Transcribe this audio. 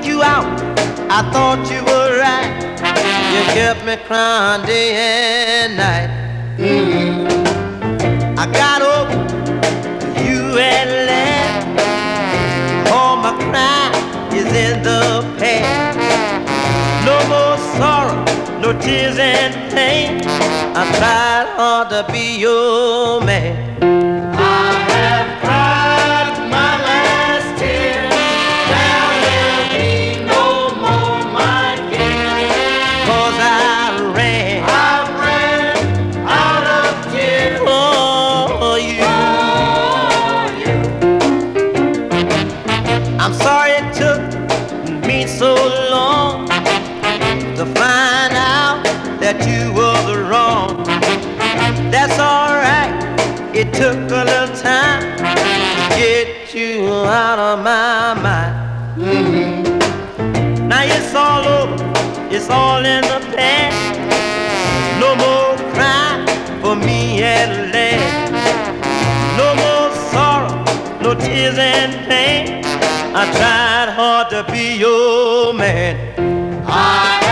you out, I thought you were right. You kept me crying day and night. I got over you at last. All my crying is in the past. No more sorrow, no tears and pain. I tried hard to be your man. I have cried my last tear. Now there'll be no more my care. 'Cause I ran out of tears for you. I'm sorry it took me so long to find out that you were wrong. That's alright, it took a little time to get you out of my mind. Now it's all over, it's all in the past. No more crying for me at last. No more sorrow, no tears and pain. I tried hard to be your man.